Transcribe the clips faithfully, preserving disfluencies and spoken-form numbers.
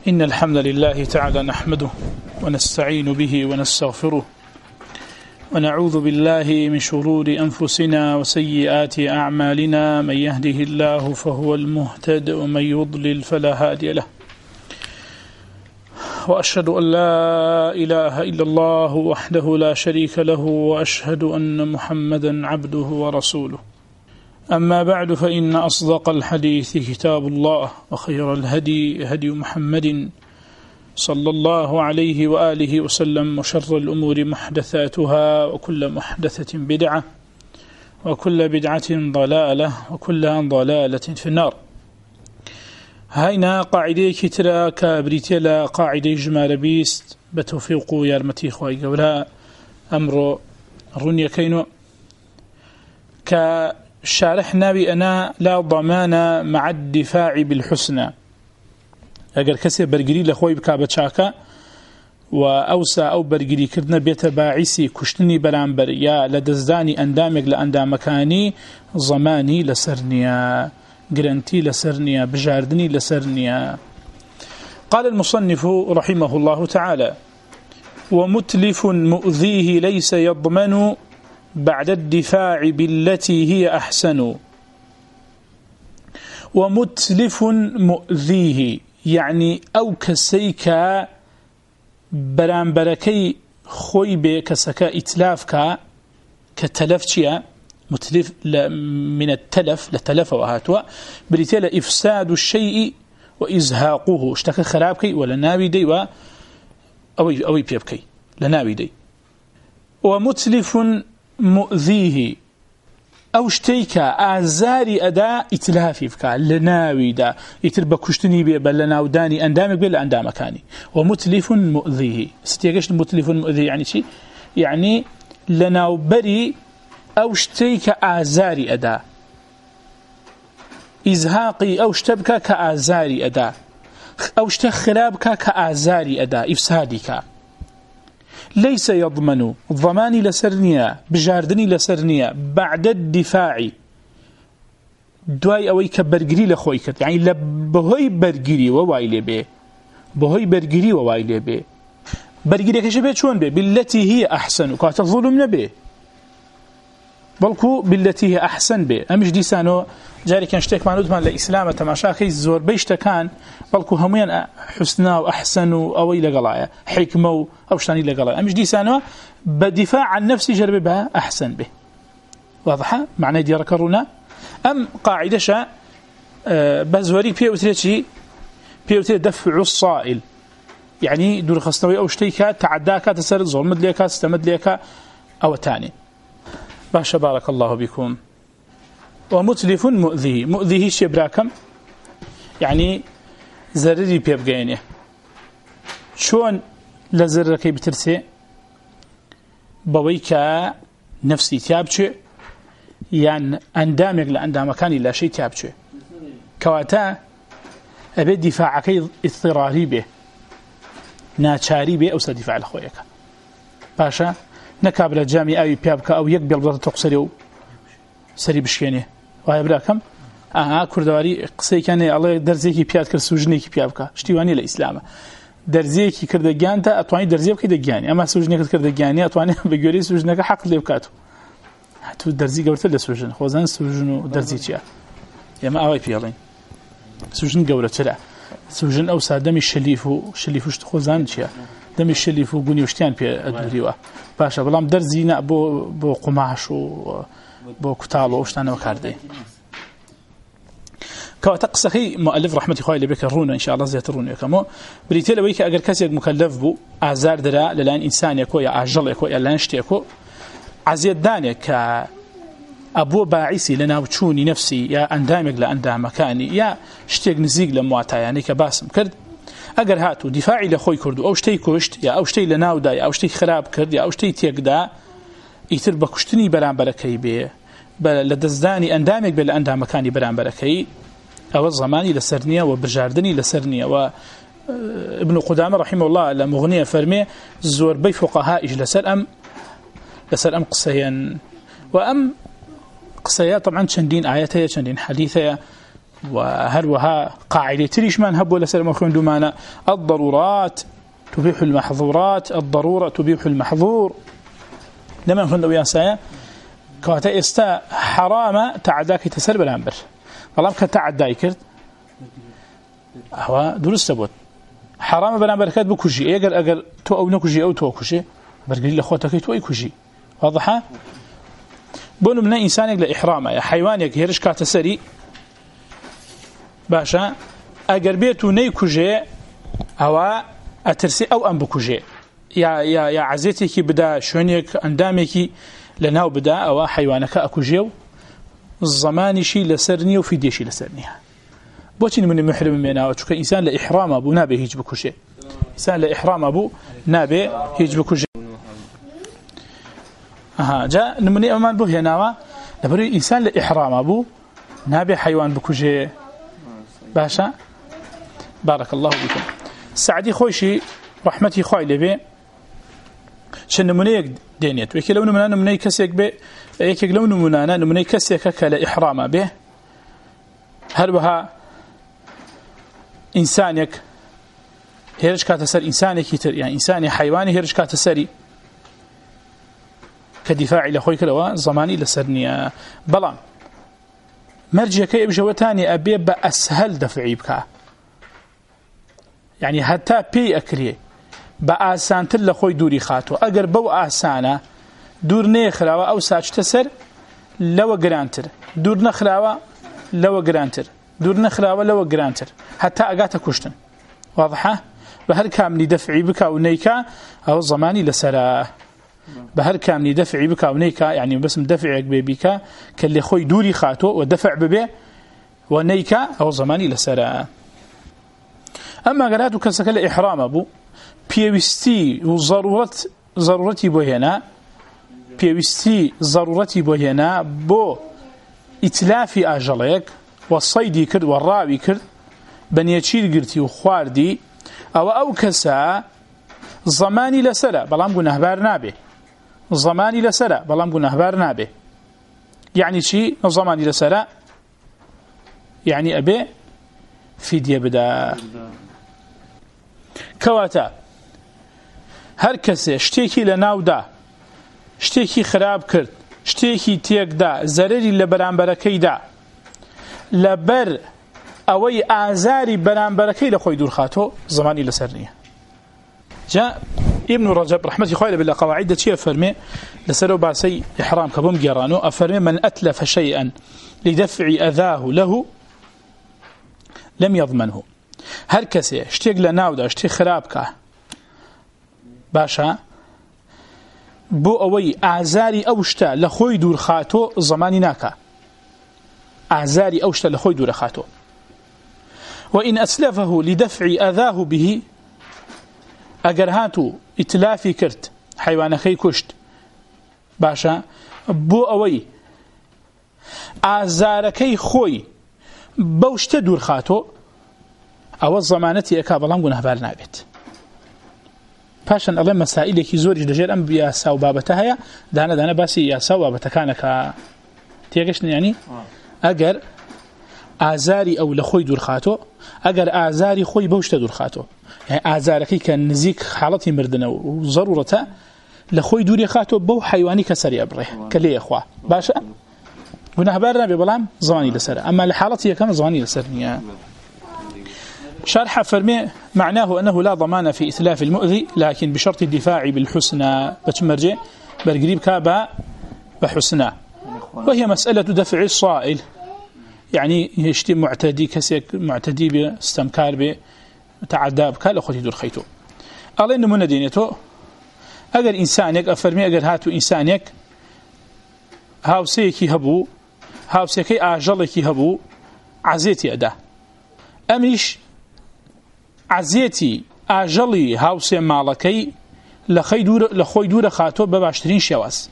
إن الحمد لله تعالى نحمده ونستعين به ونستغفره ونعوذ بالله من شرور أنفسنا وسيئات أعمالنا. من يهده الله فهو المهتد ومن يضلل فلا هادي له. وأشهد أن لا إله إلا الله وحده لا شريك له وأشهد أن محمدا عبده ورسوله. أما بعد فإن أصدق الحديث كتاب الله وخير الهدي هدي محمد صلى الله عليه وآله وسلم وشر الأمور محدثاتها وكل محدثة بدعة وكل بدعة ضلالة وكل ضلالة في النار. هاينا قاعدة كترا كبريتيلا قاعدة جمال بيست بتوفيق يارمتي خواهي قولا أمر رونيا كينو كشارحنا بأنا لا ضمان مع الدفاع بالحسنى. اگر کسی برگری لخوی بکا بچاکا و اوسا او برگری کردن بیت باعثی کشتنی برانبر یا لدزدانی اندامک لاندامکانی زمانی لسرنیا گرانتی لسرنیا بجاردنی لسرنیا. قال المصنف رحمه الله تعالى: ومتلف مؤذيه ليس يضمن بعد الدفاع بالتي هي أحسن. ومتلف مؤذيه يعني أو كسيكا برانبركي خوي بكسكا إتلافكا كتلفتشيا متلف من التلف لتلف وهاتوا بريتيلا إفساد الشيء وإزهاقه اشتكى خرابكي ولا ناوي دي و أوي, أوي بيبكي لناوي دي. ومتلف مؤذيه أو شتيكا آزاري أداء إتلافي فكا لناوي دا يتربى كشتني بي بل لناو داني أندامك بي لأندامكاني. ومتلف مؤذيه ستيقش المتلف مؤذيه يعني شي يعني لناو بري أو شتيكا آزاري أداء إزهاقي أو شتبكا كآزاري أداء أو شتخرابكا كآزاري أداء إفسادكا. ليس يضمن ضماني لسرنيا بجاردني لسرنيا بعد الدفاع دواي أوي كبرجري لخوي كت يعني لبهوي برجري ووايلي به بهوي برجري ووايلي به برجري كشبه شون به بالتي هي أحسن وكات الظلم نبه بلكو بالتي هي أحسن به أمش دي سانو جاري كان اشتك مع ندمان لإسلام تماشاكي زور بيشتكان بلكو هميان حسنا وأحسن أوي لقلايا حكمة أو شتاني لقلايا أمش دي سانو بدفاع عن نفسي جرب بها أحسن به. واضحة معنى دي ركرونا أم قاعدة شا أه بزوري بيوتريتشي بيوتري دفع الصائل يعني دور خصنوي أو شتيكا تعداكا تسرد ظلمد ليكا استمد ليكا أو تاني. باشا بارك الله بكم. ومتلف مؤذيه مؤذيه شبراكم يعني زرري بيبقينه شون لزركي بترسي بويكا نفسي تابچه يعني اندامك لاندامكاني لا شيء تابچه كواتا ابي دفاعك اضطراري به ناچاري به او دفاع لخويك باشا نكابل جامي أو بيابكا أو يقبل بلد تقصريو سري بشكينه وهي براكم آه كردواري قصي كان الله درزيكي بياد كر سوجنيكي بيابكا شتيواني لإسلام درزيكي كردجانتا أتواني درزيك كردجاني أما سوجنيك كردجاني أتواني بجوري سوجنيك حق ليبكاتو تو درزي قولت له سوجن خوزان سوجنو درزيكيا يا ما أوي بيالين سوجن قولت له سوجن أو سادمي الشليفو شليفوش خوزان شيا دم الشليفو بني وشتيان بي أدريوا باشا بلام درزينا بو بو قماش و بو كتالو وشتانا وكاردي كواتا قصخي مؤلف رحمة خواه اللي بك رونا إن شاء الله زيت رونا كمو بريتيل ويك أجر كاسي مكلف بو أعزار درا للان إنسان يكو يا عجل يكو يا لان شتي يكو عزيد داني ك أبو باعثي لنا وتشوني نفسي يا أندامك لأندام مكاني يا شتيق نزيق لمواتا يعني كباسم كرد اگر هاتو دفاعي لخوي كردو او شتي كشت يا او شتي لناودا يا او شتي خراب كرد يا او شتي تيقدا يتر بكشتني بران بركي بي لدزداني اندامك بل اندام مكاني بران بركي او الزماني لسرنيا وبرجاردني لسرنيا. و ابن قدامة رحمه الله لمغنية فرمي زور بي فقهاء لسر ام لسر ام قصيا وام قصيا طبعا شندين آياتها شندين حديثها وهروها قاعدة تريش من هبوا لسلم وخوين دومانا الضرورات تبيح المحظورات الضرورة تبيح المحظور لما نخوين دويا سايا كواتا استا حرام تعداك تسر بالعنبر والله كتعداي كرت هو درست بود حرام بالعنبر كات بكوجي اگر اگر تو او نكوجي او تو كوجي برقلي لخوتك تو اي كوجي واضحة بونو من انسانك لإحرامه يا حيوانك هيرش كاتسري باشا اگر بيتو نيكوجي او اترسي او ام بكوجي يا يا يا عزيتي بدا شونيك اندامك لناو بدا او حيوانك اكوجيو الزمان شي لسرني وفي ديشي لسرنيها بوتي من محرم منها وتشك انسان لاحرام ابو نابي هيج بكوجي انسان لاحرام ابو نابي هيج بكوجي اها جاء نمني امان بو هنا لبري انسان لاحرام ابو نابي حيوان بكوجي باشا بارك الله بكم سعدي خوشي رحمتي خوي لبي شن نمونيك دينيت ويكي لو نمونا نموني كسيك بي يكي لو نمونا نموني كسيك كلا إحراما به هل بها إنسانك هيرش كاتسر إنسانك يتر يعني إنساني حيواني هيرش كاتسري كدفاعي لخوي كلوا زماني لسرني بلان مرجع كي بجوتاني أبي بأسهل دفعي بك يعني حتى بي أكري بآسان تل خوي دوري خاتو أجر بو آسانة دور نخلاوة أو ساج تسر لو جرانتر دور نخلاوة لو جرانتر دور نخلاوة لو جرانتر حتى أجات كشتن واضحة بهر كامني دفعي بك أو نيكا أو زماني لسرا بهر كامني دفعي بك أو نيكا يعني بس مدفعك ببيكا كاللي خوي دوري خاتو ودفع ببي ونيكا أو زماني لسرا أما قالاتو كسكال إحرام أبو بيوستي وضرورت ضرورتي بو هنا بيوستي ضرورتي بو هنا بو إتلافي أجلك والصيدي كرد والراوي كرد بنيتشير قرتي وخواردي أو أو كسا زماني لسلا بلام قلنا هبار نابي زماني لسلا بلام قلنا هبار نابي يعني شي زماني لسلا يعني أبي فيديا بدا كواتا هر کسی شتێکی لە ناودا شتێکی خراپ کرد شتێکی تێکدا زەرری لە بەرامبەرەکەیدا لەبەر ئەوەی ئازاری بەرامبەرەکەی لە خۆی دوورخاتۆ زمانی لەسەر نییە جا ابن رجب رحمتي خويله بالله قواعد چی فرمي لسرو باسي احرام كبم جيرانو افرمي من اتلف شيئا لدفع اذاه له لم يضمنه هر کسی شتێک لە ناودا شتێک خراپ کا باشا بۆ ئەوەی ئازاری ئەو شتە لە خۆی دوورخاتۆ زمانی ناکە ئازاری ئەو شتە لە خۆی دوورخاتۆ وإن أسلفه لدفع أذاه به ئەگەر هاتو ئیتلافی کرد حیوانەکەی کوشت باشا بۆ ئەوەی ئازارەکەی خۆی بەو شتە دوورخاتۆ ئەوە زەمانەتی ئەکا بەڵام گونەهبار نابێت پاشان ئەڵێ مەسائلێکی زۆریش لەژێر ئەم یاسا و بابەتە هەیە دانە دانە باسی یاسا و بابەتەکانەکە تێگەشتن یعنی ئەگەر ئازاری ئەو لە خۆی دوورخاتۆ ئەگەر ئازاری خۆی بەو شتە دوورخاتۆ یعنی ئازارەکەی کە نزیک حاڵەتی مردنەوە و زەڕورەتە لە خۆی دووری خاتۆ بەو حیوانی کە سەری ئەبڕێ کە لێیە خوا باشە گونەهبار نابێ بەڵام زمانی لەسەر ئەما لە حاڵەتی یەکەم زمانی لەسەر نییە شرح فرمي معناه أنه لا ضمان في إتلاف المؤذي لكن بشرط الدفاع بالحسنى بتمرجع بالقريب كابا بحسنى وهي مسألة دفع الصائل يعني يشتي معتدي كسيك معتدي باستمكار بتعدى بكال أخوتي دور خيتو قال إنه من دينيتو أجر إنسانك أفرمي أجر هاتو إنسانك هاوسيكي هبو هاوسيكي آجلكي هبو عزيتي أدا أميش عزيتي آجلي هاوسي مالكي لخي دور لخوي دور خاتو بباشترين شواز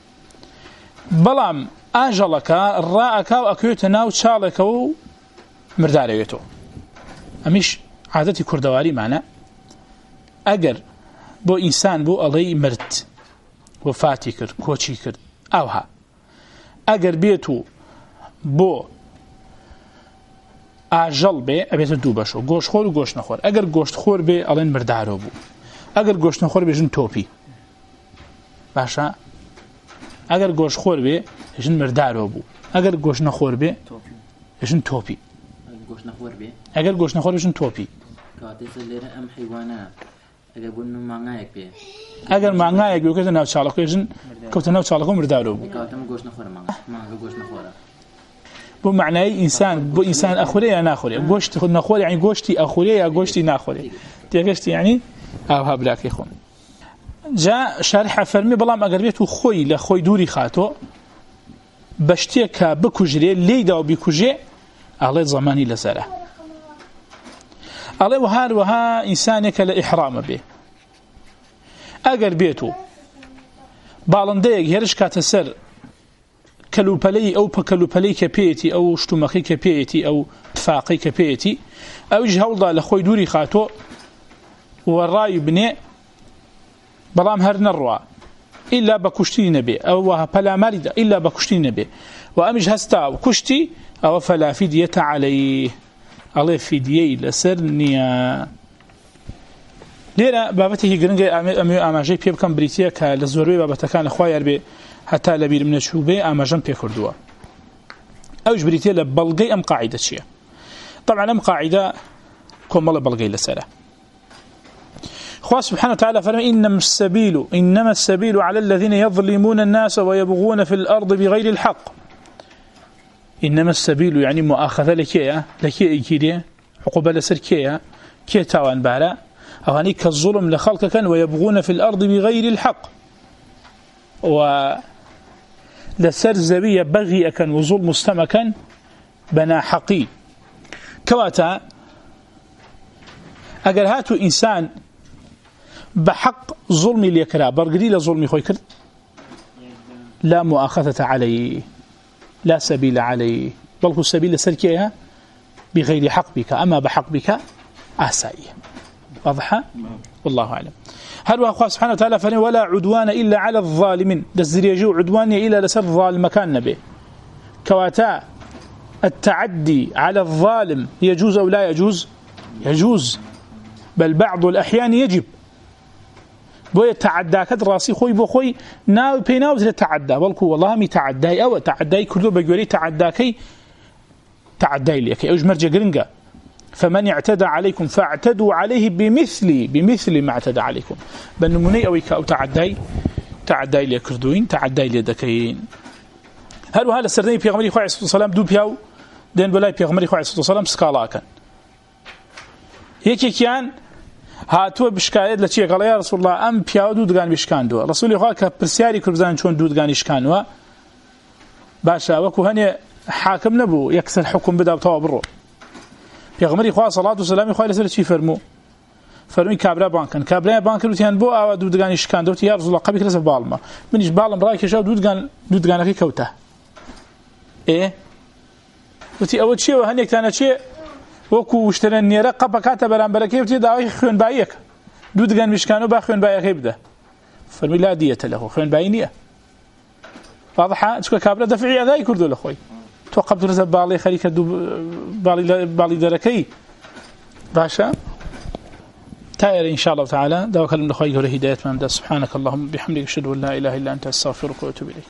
بلام آجلك الراءك وأكيوت ناو تشالك ومرداريوتو أميش عادتي كردواري معنا أجر بو إنسان بو الله مرت وفاتي كر كوشي كر أوها أجر بيتو بو ئاژەڵ بێ ئەبێتە دوو بەشەوە گۆشتخۆر و گۆشت نەخۆر ئەگەر گۆشتخۆر بێ ئەڵێن مردارۆ بوو ئەگەر گۆشت نەخۆر بێژن تۆپی باشە ئەگەر گۆشتخۆر بێ ژن مردارۆ بوو ئەگەر گۆشت نەخۆر بێ ژن تۆپی ئەگەر گۆشت نەخۆر بێژن تۆپی ئەم حیوانە ئەگەر بوون مانگایەک بێ ئەگەر مانگایەک بێ کەوتە ناو چاڵەکە ژن کەوتە ناو چاڵەکە مردارۆ بوو گۆشت نەخۆر مانگا گۆشت نەخۆرە بۆ معنای ئینسان بۆ ئینسان ئەخورێ یا ناخورێ گۆشت خود نەخۆر یعنی گۆشتی ئەخورێ یا گۆشتی ناخورێ تێگەشتی یعنی ئاوها براکەی خۆم جا شارح فەرمی بەڵام ئەگەر بێت و خۆی لە خۆی دووری خاتۆ بە شتێک کە بکوژرێ لێیدا و بیکوژێ ئەڵێ زەمانی لەسەرە ئەڵێ و هەروەها ئینسانێکە لە ئیحرامە بێ ئەگەر بێت و باڵندەیەک هێرش کاتە سەر کەلوپەلەی ئەو کەلوپەلەی کە پێیەتی ئەو شتومەکەی کە پێیەتی ئەو تفاقەی کە پێیەتی ئەویش هەوڵدا لە خۆی دووری خاتۆ وەڕای بنێ بەڵام هەر نەڕوا ئیلا بە کوشتی نەبێ ئەوە پەلاماریدا ئیلا بە کوشتی نەبێ و ئەمیش هەستا و کوشتی ئەوە فەلا فیدیەتە عەلەیه ئەڵێ فیدیەی لەسەر نییە لێرە بابەتێکی گرنگە ئەمێ ئاماژەی پێ بکەم بریتیە کە لە زۆربەی بابەتەکان لەخوا یار بێ هەتا لە بیرم نەچوو بێ ئاماژەم پێ کردووە ئەوش بریتیە لە بەڵگەی ئەم قاعیدە چییە طبعا ئەم قاعیدە کۆمەڵە بەڵگەی لەسەرە خوا سبحانه وتعالى فرمى إنما السبيل إنما السبيل على الذين يظلمون الناس ويبغون في الأرض بغير الحق إنما السبيل يعني مؤاخذة لكيا لكي إيكيريا عقوبة لسركيا كي تاوان بارا أو هنيك الظلم لخلق كان ويبغون في الأرض بغير الحق و لسر زبية بغي أكن وظلم مستمكا بنا حقي كواتا أجر هاتو إنسان بحق ظلمي ليكرا برقدي لظلمي خوي كرد لا مؤاخذة عليه لا سبيل عليه بل هو السبيل سركيها بغير حق بك أما بحق بك أسائي واضحة والله أعلم هل هو سبحانه وتعالى فني ولا عدوان إلا على الظالمين دزر يجو عدوان إلا لسر ظالم كان نبي كواتا التعدي على الظالم يجوز أو لا يجوز يجوز بل بعض الأحيان يجب بۆیە تعداکەت ڕاستی خۆی بۆ خۆی ناو پێی ناوزرێت تعدا بەڵکو وەڵامی تعدای ئەوە تعدای کردو بە گوێرەی تعداکەی تعدای لەکەی ئەوش مەرجە گرنگە فمن اعتدى عليكم فاعتدوا عليه بمثل بمثل ما اعتدى عليكم بنمونەی ئەوەی کە ئەو تعدای تعدای لێ کردوین تعدای لێ دەکەین هەروەها لە سەردەمی پێغەمبەری خوا عەلەیهی سەلام دوو پیاو دێن بەلای پێغەمبەری خوا عەلەیهی سەلام سکاڵاکەن یەکێکیان هاتووە بشکایەت لە چیە گەڵێ یا ڕەسوڵ الله ئەم پیاوە دوودگان بشکاندووە ڕەسوولی خوا کە پرسیاری کردزان چۆن دوودگانی شکاندووە باشە وەکو هەنێ حاکم نەبوو یەکسەر حکم بداتەوە بڕۆ پێغەمبەری خوا سەڵات و سەلامی خوای لەسەر چی فەرموو فەرمی کابرا بانکن کابرای بان کردوتیان بۆ ئاوا دوودگانی شکاندووە یا ڕەسوڵ الله قەبی لەسەر باڵمە منیش باڵم ڕاکێشا و دوودگان دوودگانەکەی کەوتە ئێ وتی ئەوە چیەوە هەنێکتانە چێ وەکو وشترە نێرە قەپە کاتە بەرامبەرەکەی وتی داوای خوێنباییەکە دوودگان میشکانەوە با خوێنباییەکەی بدە فەرمی لا دیەتە لەخۆ خوێنبایی نییە واضحە چکە کابرا دەفعی ئەدای کردو لە خۆی تۆ قەبت لەسەر باڵی خەریکە باڵی دەرەکەی باشە تا ئێرە إن شاء الله تعالى داوەکەم لەخوای گەورە هیدایەتمان بدە سبحانك اللهم بحمدك أشهد أن لا إله إلا أنت أستغفرك وأتوب إليك